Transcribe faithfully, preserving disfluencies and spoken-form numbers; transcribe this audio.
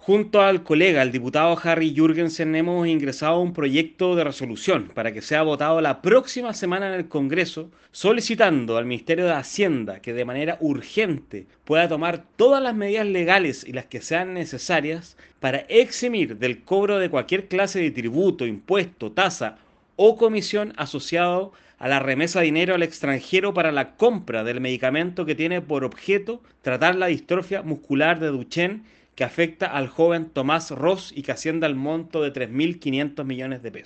Junto al colega, el diputado Harry Jurgensen, hemos ingresado un proyecto de resolución para que sea votado la próxima semana en el Congreso, solicitando al Ministerio de Hacienda que de manera urgente pueda tomar todas las medidas legales y las que sean necesarias para eximir del cobro de cualquier clase de tributo, impuesto, tasa o comisión asociado a la remesa de dinero al extranjero para la compra del medicamento que tiene por objeto tratar la distrofia muscular de Duchenne que afecta al joven Tomás Ross y que asciende al monto de tres mil quinientos millones de pesos.